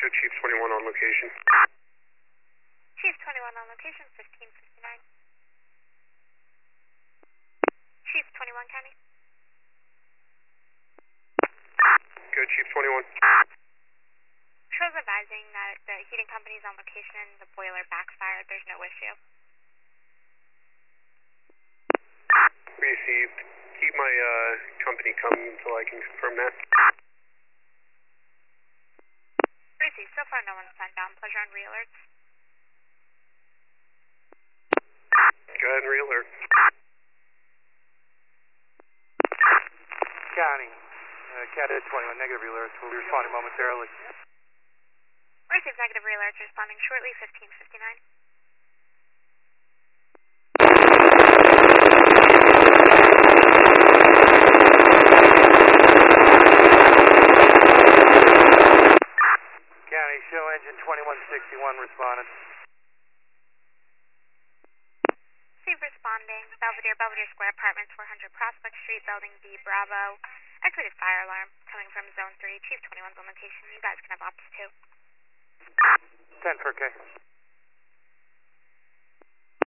Chief 21 on location. Chief 21 on location, 1559. Chief 21 County. Go Chief 21. Patrol's advising that the heating company's on location, the boiler backfired, there's no issue. Received. Keep my company coming until I can confirm that. Received. So far no one's signed down. Pleasure on re-alerts. Go ahead and re-alert. County, Cat 21, negative alerts. We'll be responding momentarily. Received negative re-alerts, responding shortly, 1559. County, show engine 2161 responded. Received responding, Belvedere Square, Apartments 400 Prospect Street, Building B, Bravo. Activated fire alarm coming from Zone 3, Chief 21's on location. You guys can have ops too. 10 for K.